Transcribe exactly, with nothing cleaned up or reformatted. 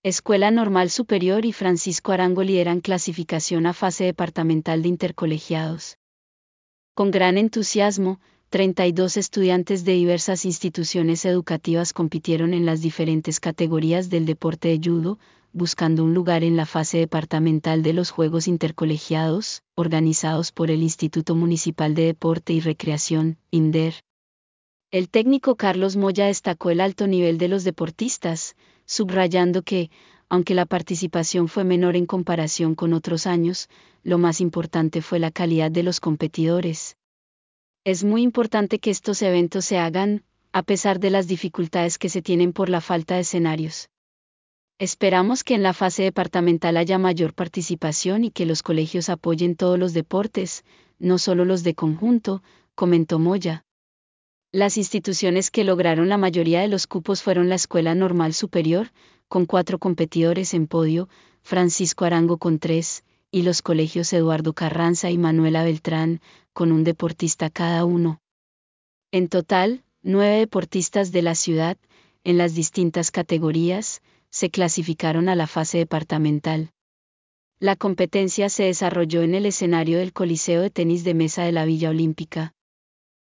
Escuela Normal Superior y Francisco Arango lideran clasificación a fase departamental de intercolegiados. Con gran entusiasmo, treinta y dos estudiantes de diversas instituciones educativas compitieron en las diferentes categorías del deporte de judo, buscando un lugar en la fase departamental de los Juegos Intercolegiados, organizados por el Instituto Municipal de Deporte y Recreación, INDER. El técnico Carlos Moya destacó el alto nivel de los deportistas, subrayando que, aunque la participación fue menor en comparación con otros años, lo más importante fue la calidad de los competidores. Es muy importante que estos eventos se hagan, a pesar de las dificultades que se tienen por la falta de escenarios. Esperamos que en la fase departamental haya mayor participación y que los colegios apoyen todos los deportes, no solo los de conjunto, comentó Moya. Las instituciones que lograron la mayoría de los cupos fueron la Escuela Normal Superior, con cuatro competidores en podio, Francisco Arango con tres, y los colegios Eduardo Carranza y Manuela Beltrán, con un deportista cada uno. En total, nueve deportistas de la ciudad, en las distintas categorías, se clasificaron a la fase departamental. La competencia se desarrolló en el escenario del Coliseo de Tenis de Mesa de la Villa Olímpica.